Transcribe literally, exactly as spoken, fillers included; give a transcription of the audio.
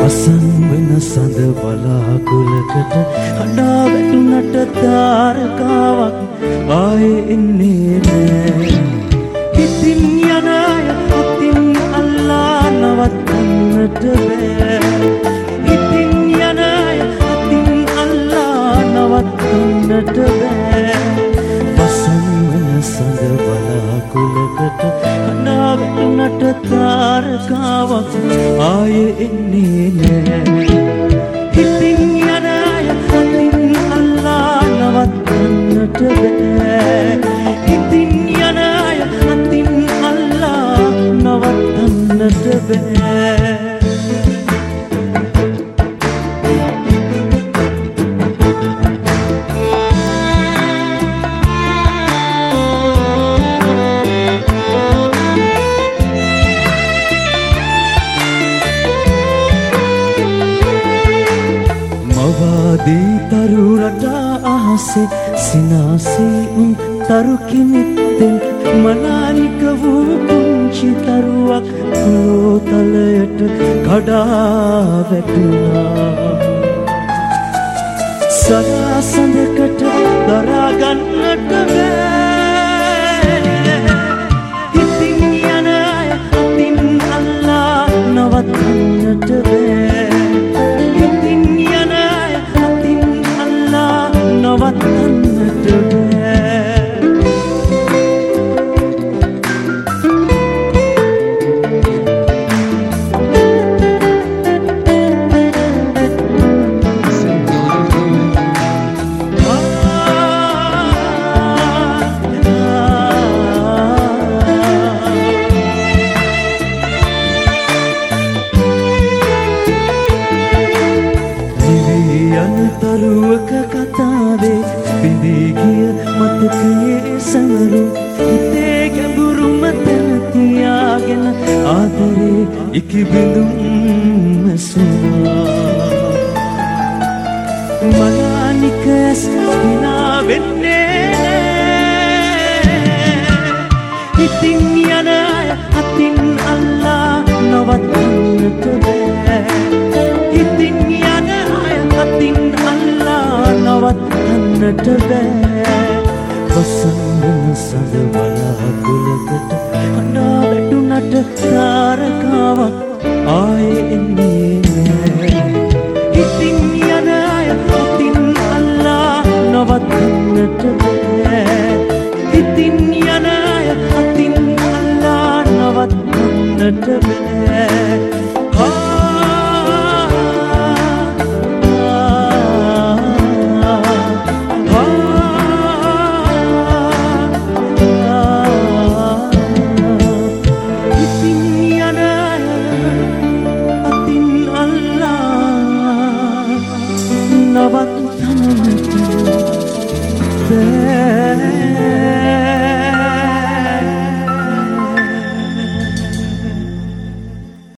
වසන් වෙන සඳ බලාකුලකට හඬා වැටුනට තාරකාවක් ආයේ එන්නේ නෑ. හිතින් යන අය අතින් අල්ලා නවත්තන්නට බෑ. හිතින් යන අය අතින් අල්ලා නවත්තන්නට බෑ. වසන් වෙන සඳ බලාකුලකට හඬා වැටුනට තාරකාවක් ආයේ එන්නේ නෑ. හිතින් යන අය අතින් අල්ලා නවත්තන්නට බෑ. හිතින් යන අය අතින් අල්ලා නවත්තන්නට බෑ. මවාදී තරු රටා අහසේ සිනාසී උන් තරු කිමිත්තෙන් මනානික වූ පුංචි තරුවක් පොළොතලයට කඩා වැටුණා. සරසඳකට දරා ගන්නට බෑ. හිතින් යන අය අතින් අල්ලා නවත්තන්නට බෑ. හිතින් යන අය අතින් අල්ලා නවත්තන්නට බෑ. තරුවක කතාවේ බිඳී ගිය මතකයේ සමරු හිතේ ගැඹුරුම තැන තියාගෙන ආදරේ ඉකිබිඳුම් මැසුනා. මලානික ඇස් හිනා වෙන්නේ නෑ. හිතින් යන අය අතින් අල්ලා නවත්තන්නට බෑ. හිතින් යන අය අතින් අල්ලා නවත්තන්නට බෑ. වසන් වෙන සඳ බලාකුලකට හඬා වැටුනට තාරකාවක් ආයේ එන්නේ නෑ. හිතින් යන අය අතින් අල්ලා නවත්තන්නට බෑ. හිතින් යන අය අතින් අල්ලා නවත්තන්නට බෑ.